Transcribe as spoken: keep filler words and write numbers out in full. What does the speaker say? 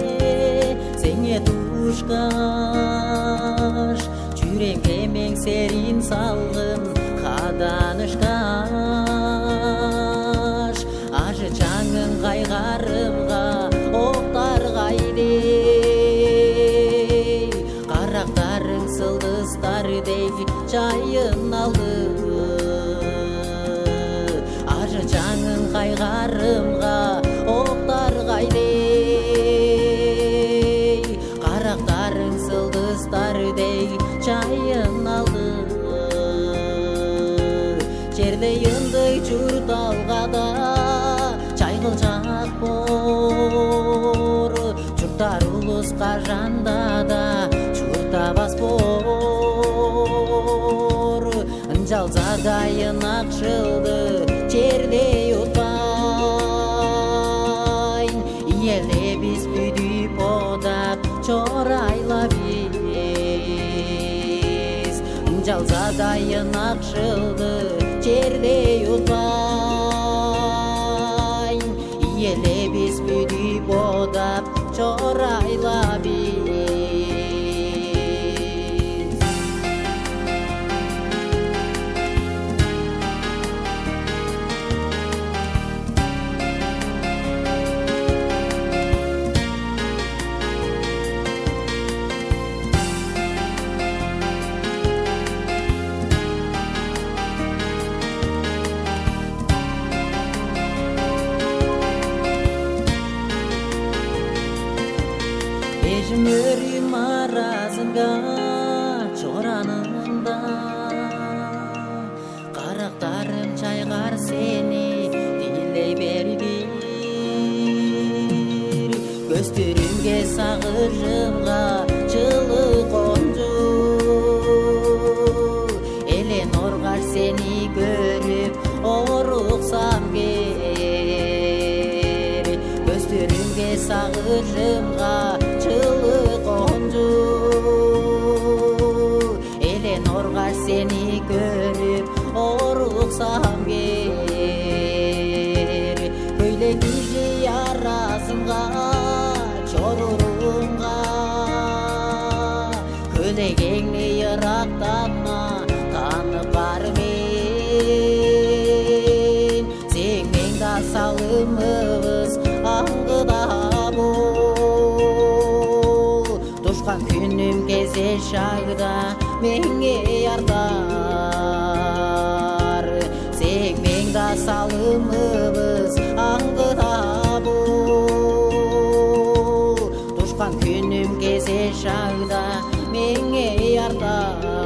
сеңе тушкаш жүрекке меңсерин салгын каданышкаш ажы жаңын кайгарымга октар кайде карактарың сылдыздардай жайын алды ажы жаңын кайгарымга октар кайде карактарың сылдыздардай жайын алды жерде ындай журт алгада чайкылчак бор журттар улуска жанда да чуртабас бор ынжал задайын акшылды жерде утпайын иеле биз бүдүп одап чорайла биз ынжал задайын акшылды жерде утпайын иеле биз бүдүп одап чорайла биз Эжмөрүм аразында чоранында карактарым чайгар сени дилей бердир көздөрүмгө сагышымга жылы конжу элен оргар сени көрүп оруксам кер көздөрүмгө сагышымга жылы конжу элен оргар сени көрүп оруксам кер көйлек киши арасынга чорурумга көлегеңни ырактатма таанып бармен сең мен да салымыбыз аңгыда тушкан күнүм кезе шагда меңе артар сең мен да салымыбыз аңгыда бол тушкан күнүм кезе шагда меңе артар